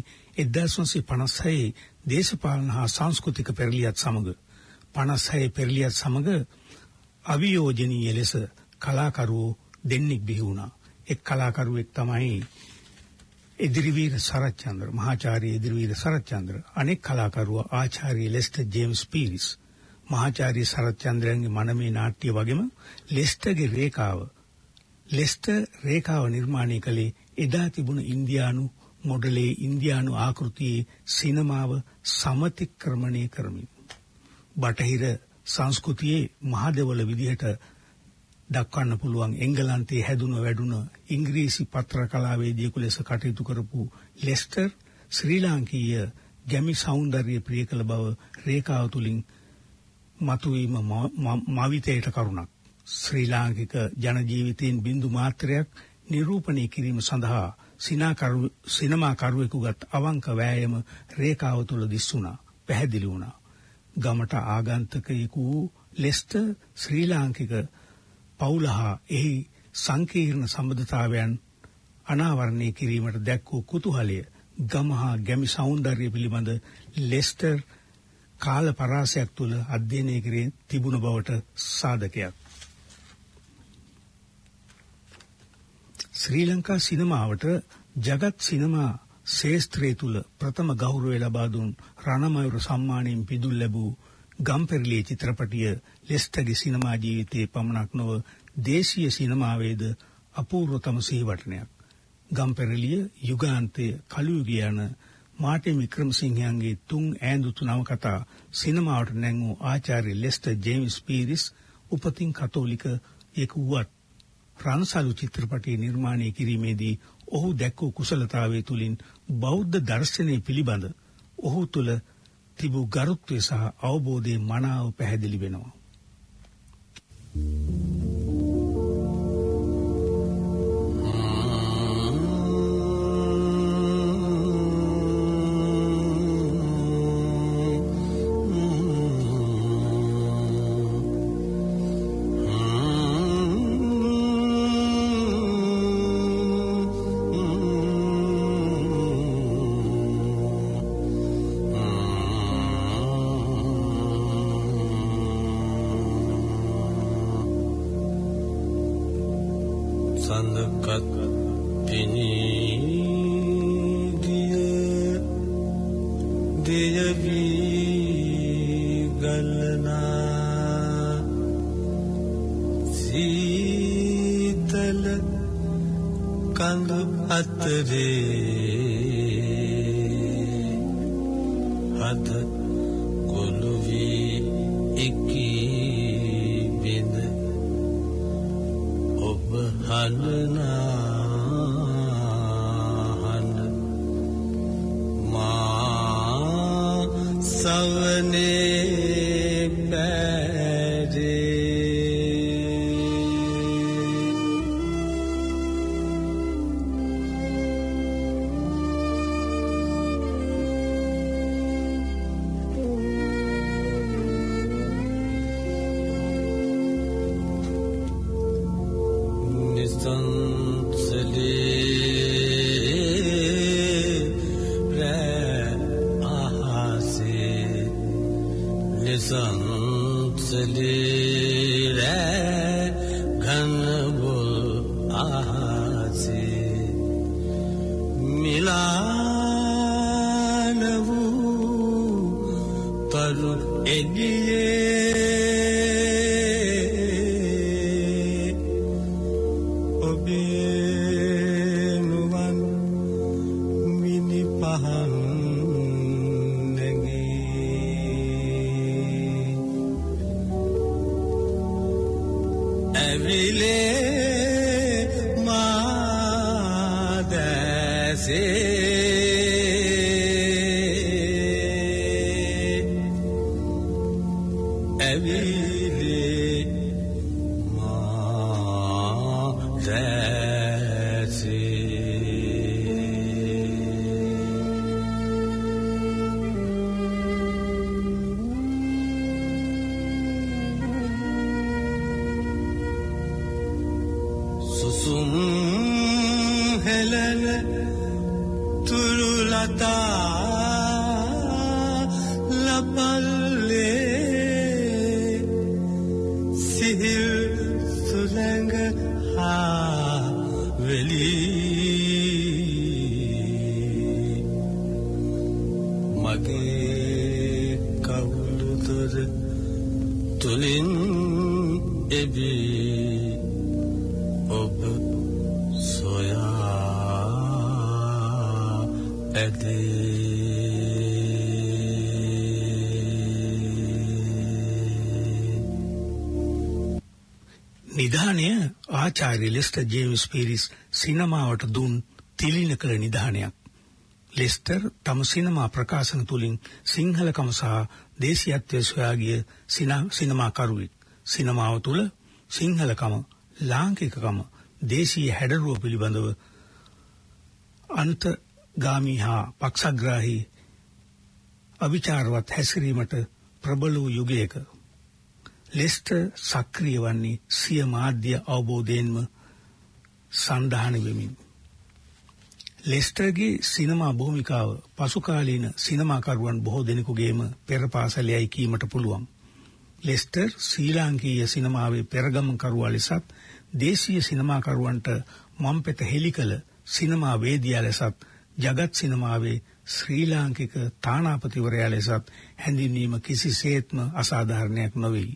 1956 දේශපාලන හා සංස්කෘතික පෙරලියත් සමග 56 පෙරලියත් සමග අවියෝජනීය ලෙස කලාකරුවෝ දෙන්නෙක් බිහි වුණා. එක් කලාකරුවෙක් තමයි එදිරිවීර සරච්චන්ද්‍ර, මහාචාර්ය එදිරිවීර සරච්චන්ද්‍ර. අනෙක් කලාකරුවා ආචාර්ය ලෙස්ටර් ජේම්ස් පීරිස්. මහාචාර්ය සරච්චන්ද්‍රයන්ගේ මනමේ නාට්‍ය වගේම ලෙස්ටර්ගේ ලෙස්ටර් රේඛාව නිර්මාණය කළේ එදා තිබුණ ඉන්දියානු මොඩලේ ඉන්දියානු ආකෘතියේ සිනමාව සමතික්‍රමණය කරමින් බටහිර සංස්කෘතියේ මහදෙවල විදිහට දක්වන්න පුළුවන් එංගලන්තයේ හැදුන වැඩුණ ඉංග්‍රීසි පත්‍ර කලාවේදියෙකු ලෙස කටයුතු කරපු ලෙස්ටර් ශ්‍රී ලාංකීය ගැමි සෞන්දර්ය ප්‍රිය කළ බව රේඛාව තුලින් මතුවීම මවිතයට කරුණක්. ශ්‍රී ලාංකික ජන ජීවිතයෙන් බිඳු මාත්‍රයක් නිරූපණය කිරීම සඳහා සිනමාකරුවෙකුගත් අවංක වෑයම රේඛාව තුළ දිස්සුණා, පැහැදිලි වුණා. ගමට ආගන්තුකයෙකු ලෙස්ටර් ශ්‍රී ලාංකික පවුල හා එහි සංකීර්ණ සම්බන්ධතාවයන් අනාවරණය කිරීමට දැක්වූ කුතුහලය ගම හා ගැමි සෞන්දර්ය පිළිබඳ ලෙස්ටර් කාල පරාසයක් තුළ අධ්‍යයනය කරේ තිබුණ බවට සාධකයක්. ශ්‍රී ලංකා සිනමාවට ජගත් සිනමා ශේස්ත්‍රයේ තුල ප්‍රථම ගෞරවය ලබා දුන් රණමයුර සම්මානයෙන් පිදුම් ලැබූ ගම්පෙරළියේ චිත්‍රපටිය ලෙස්ටර්ගේ සිනමා ජීවිතයේ පමණක් නොව දේශීය සිනමාවේද අපූර්වතම සිහිවටනයක්. ගම්පෙරළිය යුගාන්තය කලුයුගය යන මාර්ටින් වික්‍රමසිංහයන්ගේ තුන් ඈඳුතු නවකතා සිනමාවට නැංවූ ආචාර්ය ලෙස්ටර් ජේම්ස් පීරිස් උපතින් කතෝලික වුවත් රන්සලු චිත්‍රපටයේ නිර්මාණය කිරීමේදී ඔහු දැක්වූ කුසලතාවය තුළින් බෞද්ධ දර්ශනය පිළිබඳ ඔහු තුළ තිබූ ගරුත්වය සහ අවබෝධයේ මනාව පැහැදිලි වෙනවා. සඳකත් පිනීදිය දෙයවී ගලනා සීතල කඳු අතරේ හද කොළු වී එකී බිඳ ඔබ හලනාහන මා සවනේ බැරේ ඔබේ නුවන් වින නිධානය ආචාර්ය ලෙස්ටර් ජේම්ස් පීරිස් සිනමාවට දුන් තිලින කළ නිධානයක්. ලෙස්ටර් තම සිනමා ප්‍රකාශන තුලින් සිංහලකම සහ දේශීයත්වය සොයා ගිය සිනමාකරුවෙක්. සිනමාව තුළ සිංහලකම, ලාංකිකකම, දේශීය හැඩරුව පිළිබඳව අන්තගාමී හා පක්ෂග්‍රාහී අවිචාරවත් හැසිරීමට ප්‍රබල වූ යුගයක ලෙස්ටර් සක්‍රිය වන්නේ සිය මාධ්‍ය අවබෝධයෙන්ම සන්ධාන වෙමින්. ලෙස්ටර්ගේ සිනමා භූමිකාව පසුකාලීන සිනමාකරුවන් බොහෝ දෙනෙකුගේම පෙරපාසලයයි කීමට පුළුවන්. ලෙස්ටර් ශ්‍රී ලාංකීය සිනමාවේ පෙරගමන්කරුවා ලෙසත් දේශීය සිනමාකරුවන්ට මම්පෙත හෙළි කළ සිනමා වේදියා ලෙසත් ජගත් සිනමාවේ ශ්‍රී ලාංකික තානාපතිවරයා ලෙසත් හැඳින්වීම කිසිසේත්ම අසාධාරණයක් නොවේ.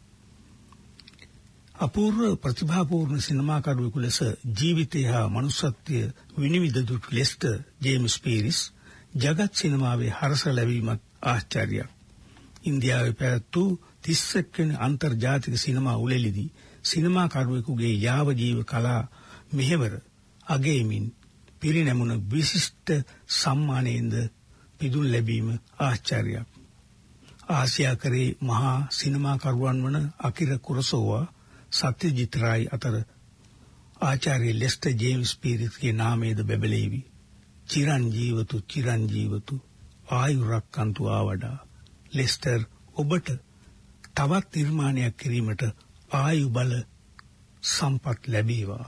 අපූර්ව ප්‍රතිභාපූර්ණ සිනමාකරුවෙකු ලෙස ජීවිතය හා මනුස්සත්වය විනිවිද දුටු ලෙස්ටර් ජේම්ස් පීරිස් ජගත් සිනමාවේ හරස ලැබීමත් ආශ්චර්යයක්. ඉන්දියාවේ පැවැත් වූ 31 වෙනි අන්තර්ජාතික සිනමා උළෙලෙදී සිනමාකරුවෙකුගේ යාව ජීව කලා මෙහෙවර අගයමින් පිරිනැමුණ විශිෂ්ට සම්මානයෙන්ද පිදුම් ලැබීම ආශ්චර්යයක්. ආසියාකරේ මහා සිනමාකරුවන් වන අකිර කුරසෝවා, සත්‍යජිත් රායි අතර ආචාර්ය ලෙස්ටර් ජේම්ස් පීරිස්ගේ නාමයේද බැබලෙවි. චිරංජීවතු චිරංජීවතු ආයුරක්කන්තු ආවඩා. ලෙස්ටර් ඔබට තවත් නිර්මාණයක් කිරීමට ආයු බල සම්පත් ලැබේවා.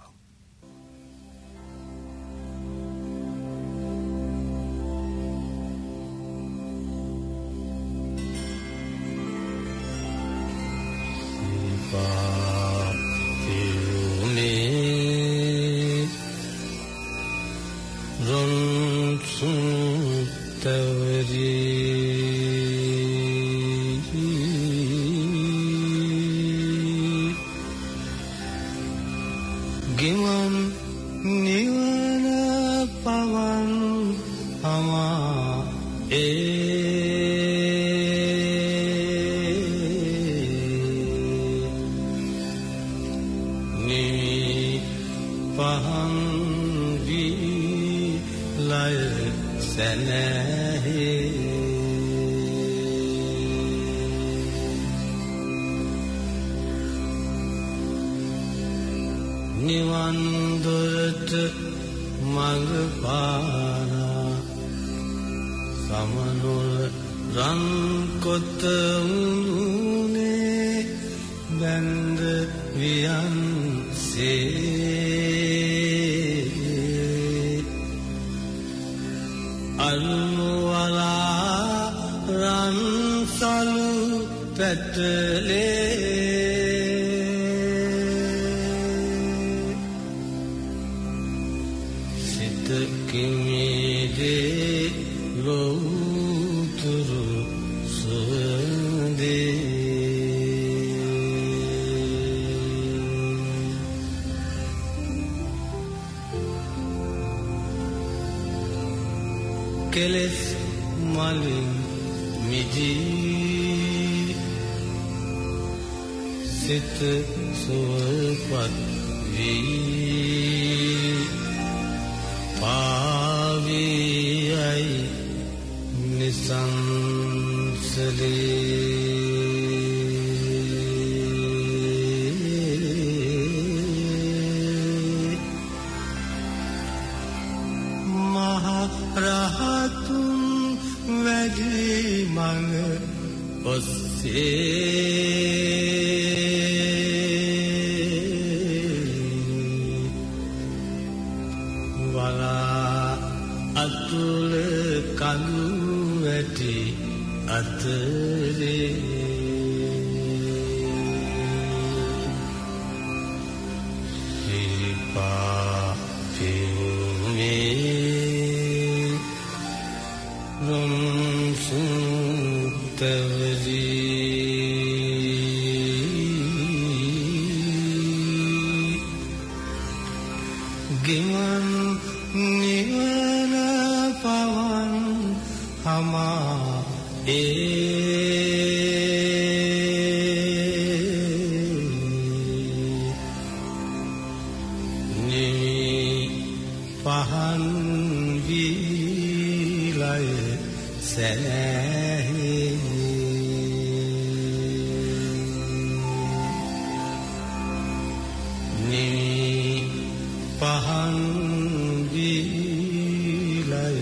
නිවන් දොරට මඟ පානා සමනොල රන් කොත උනේ බැඳ වියන්සේ අල්මුවලා රන් සලු පැටලේ කිමිදේ ලෝතුරු සුවඳේ කෙලෙස් මලින් මිදී සිත සුවපත් වී වලා අතුල කඳු වැටි අතරේ ගිමන් නිවන පවන් හමා නිමි පහන් වීලය සැනැහි පහන් වීලය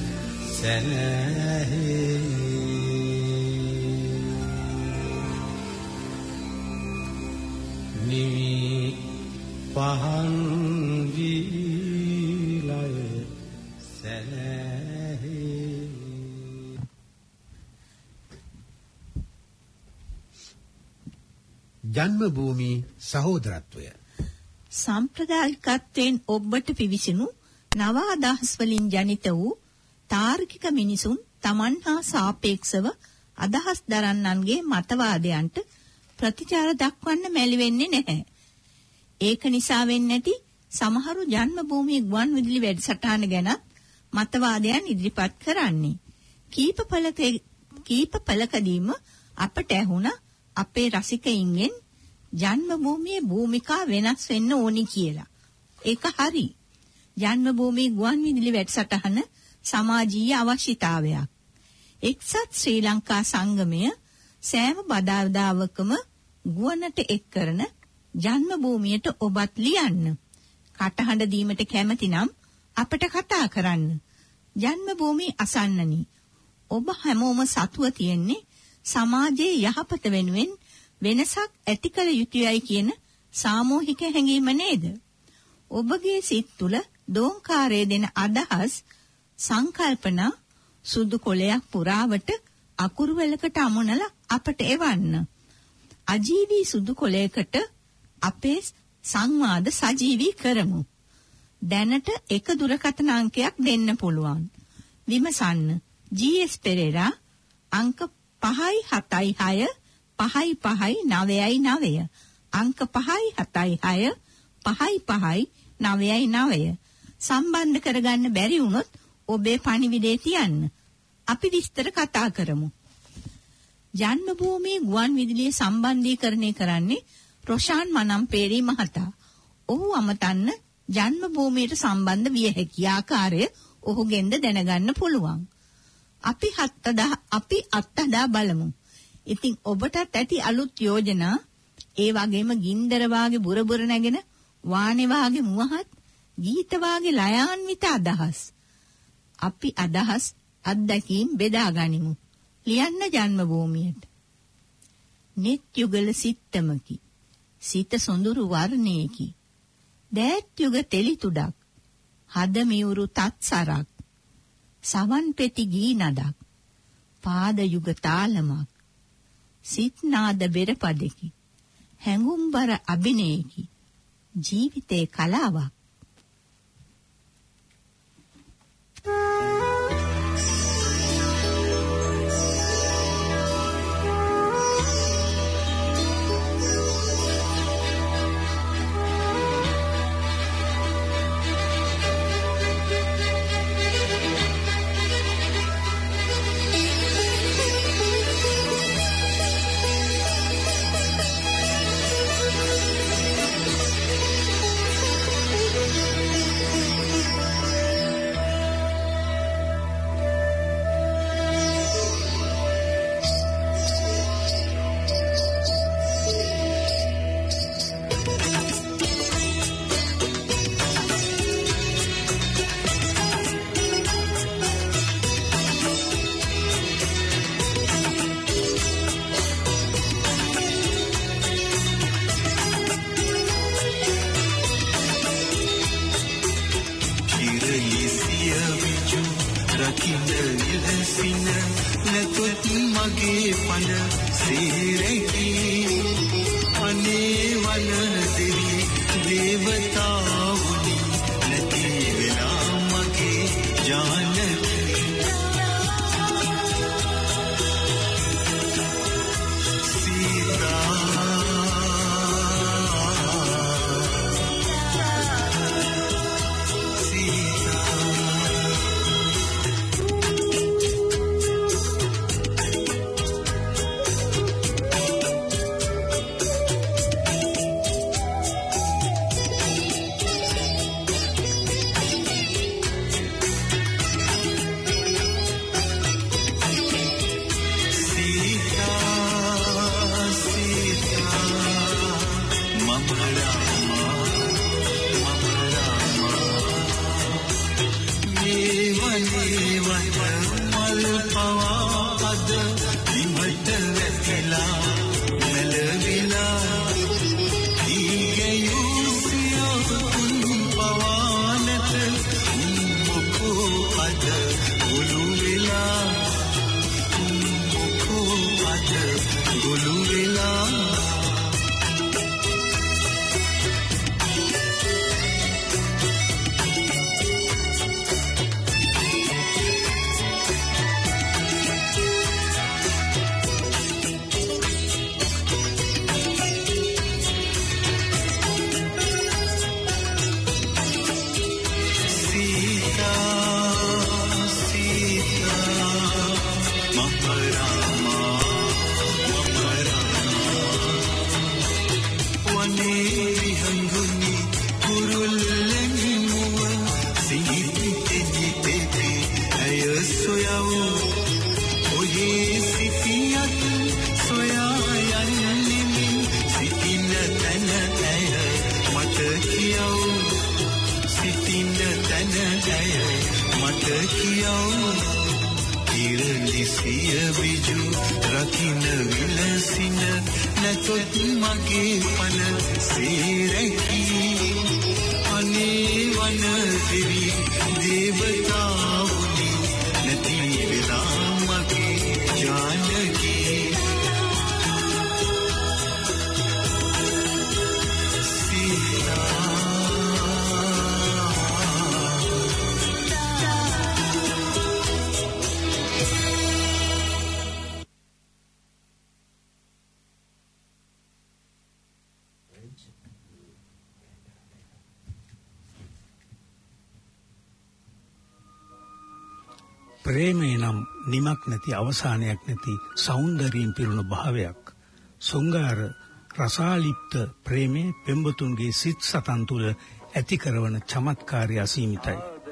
සැනැහි නිවි පහන් වීලය සැනැහි ජන්මභූමි සහෝදරත්වය සම්ප්‍රදායිකත්වයෙන් ඔබට පිවිසුණු නව අදහස් වලින් ජනිත වූ තාර්කික මිනිසුන් Taman හා සාපේක්ෂව අදහස් දරන්නන්ගේ මතවාදයන්ට ප්‍රතිචාර දක්වන්න මැලි වෙන්නේ නැහැ. ඒක නිසා වෙන්නේ නැති සමහරු ජන්මභූමි ගුවන් විදුලි වැඩසටහන ගැන මතවාදයන් ඉදිරිපත් කරන්නේ. කීප පළකදීම අපට ඇහුණ අපේ රසිකයින්ගෙන් ජන්මභූමියේ භූමිකා වෙනස් වෙන්න ඕනි කියලා. ඒක හරි. ජන්මභූමි ගුවන් විදුලි වැඩසටහන සමාජීය අවශ්‍යතාවයක්. එක්සත් ශ්‍රී ලංකා සංගමය සෑම බදාදාවකම ගුවනට එක් කරන ජන්මභූමියට ඔබත් ලියන්න. කටහඬ දීමට කැමති නම් අපට කතා කරන්න. ජන්මභූමි අසන්නනි. ඔබ හැමෝම සතුව තියෙන්නේ සමාජයේ යහපත වෙනුවෙන් වෙනසක් ඇති කළ යුතුයයි කියන සාමූහික හැඟීම නේද? ඔබගේ සිත් තුළ දෝංකාරය දෙන අදහස් සංකල්පනා සුදු කොළයක් පුරාවට අකුරු වලකට අමුණලා අපට එවන්න. අජීවී සුදු කොළයකට අපේ සංවාද සජීවී කරමු. දැනට එක දුරකථන අංකයක් දෙන්න පුළුවන්. විමසන්න. GS පෙරේරා අංක 576 559 අංක 576 559 සම්බන්ධ කරගන්න බැරි වුණොත් ඔබේ පණිවිඩය තියන්න. අපි විස්තර කතා කරමු. ජන්මභූමි ගුවන් විදුලිය සම්බන්ධීකරණය කරන්නේ රොෂාන් මනම්පේරි මහතා. ඔහු අමතන්න ජන්මභූමියට සම්බන්ධ විය හැකි ආකාරය ඔහුගෙන්ද දැනගන්න පුළුවන්. අපි අත්හදා බලමු. ඉතින් ඔබටත් ඇති අලුත් යෝජනා, ඒ වගේම ගින්දර වාගේ බුරබුර නැගෙන වානේ වාගේ මුවහත් ගීත වාගේ ලයාන්විත අදහස්. අපි අදහස් අත්දැකීම් බෙදා ගනිමු. ලියන්න ජන්මභූමියට. net යුගල සිත්තමකි. සිත සොඳුරු වර්ණයේකි. දෑත් යුග තෙලි තුඩක්. හද මියුරු තත්සරක්. සවන් පෙති ගී නදක්. පාද යුග තාලමක්. සිත් නාද බෙරපදකි. හැඟුම්බර අභිනයකි. ජීවිතේ කලාවක්. සින නැතොත් මගේ පන සේරකි අනේ වන දෙවි දේවතාවුනි නැති වෙලා මගේ ජානකි ප්‍රේමේ නම් නිමක් නැති අවසානයක් නැති සෞන්දර්යයෙන් පිරුණු භාවයක්. සොංගාර රසාලිප්ත ප්‍රේමේ පෙම්බතුන්ගේ සිත් සතන් තුළ ඇති කරවන චමත්කාරය අසීමිතයි.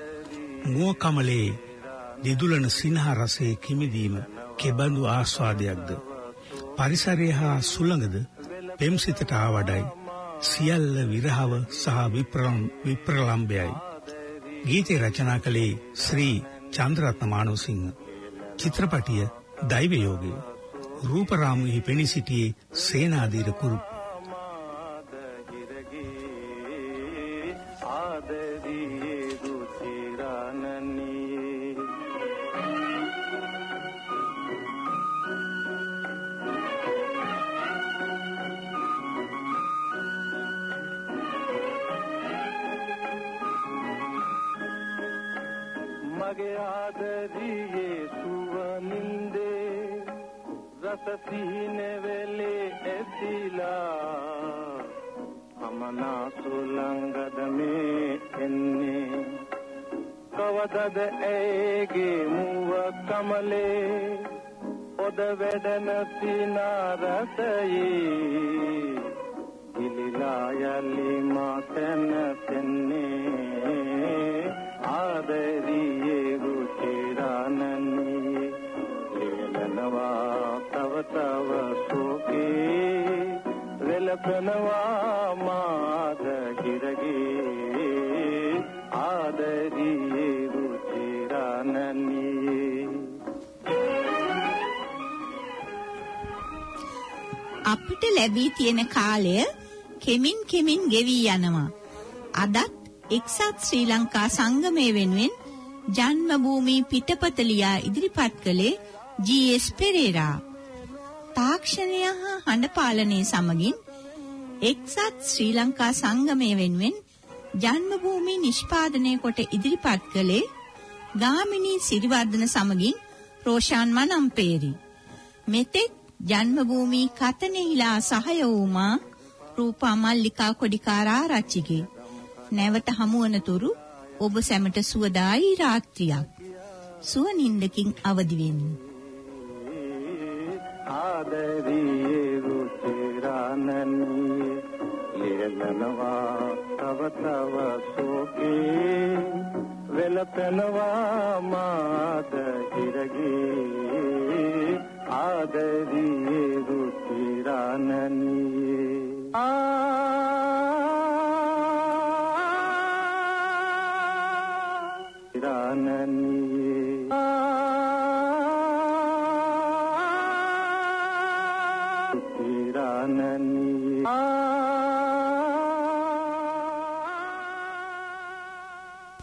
මුව කමලේ දිදුලන සිනහ රසයේ කිමිදීම කෙබඳු ආස්වාදයක්ද. පරිසරය හා සුළඟද පෙම්සිතට ආවඩයි. සියල්ල විරහව සහ විප්‍රලම්භයයි. ගීතේ රචනා කළේ ශ්‍රී චන්ද්‍රරත්න මානවසිංහ. චිත්‍රපටිය දෛවයෝගය. රූපරාමුෙහි පෙනී සිටියේ සේනාධීර කුරුප්. මගේ ආදරියේ සුවනින්දේ රස සිහින වෙලේ ඇතිලා අමනා සුළංගද මේ එන්නේ කවදද ඇගේ මුව කමලේ ඔද වැඩන සිනා රසයේ ඉලිලා යලි මා තැනතෙන්නේ ආදරියේ රුචිරානනී ලෙලනවා තව තව සෝකේ වෙලකනවා මාද හිරගේ ආදරියේ රුචිරානනී. අපිට ලැබී තියෙන කාලය කෙමින් කෙමින් ගෙවී යනවා. අදත් එක්සත් ශ්‍රී ලංකා සංගමය වෙනුවෙන් ජන්මභූමි පිටපත ලියා ඉදිරිපත් කළේ ජී.එස්. පෙරේරා. තාක්ෂණය හා හඬ පාලනයේ සමගින් එක්සත් ශ්‍රී ලංකා සංගමය වෙනුවෙන් ජන්මභූමි නිෂ්පාදනය කොට ඉදිරිපත් කළේ ගාමිණී සිරිවර්ධන සමගින් රෝෂාන් මනම්පේරි. මෙතෙක් ජන්මභූමි කතනෙහිලා සහය වූමා රූපා මල්ලිකා කොඩිකාරාරච්චිගේ. නැවත හමුවනතුරු ඔබ සැමට සුවදායි රාත්‍රියක්. සුවනින්දකින් අවදි වෙන්න. ආදරියේ රුචිරානනියේ ලියලනවා තව තව සෝකේ වෙලපෙනවා මාද හිරගේ ආදරියේ රුචිරානනියේ රානනියේ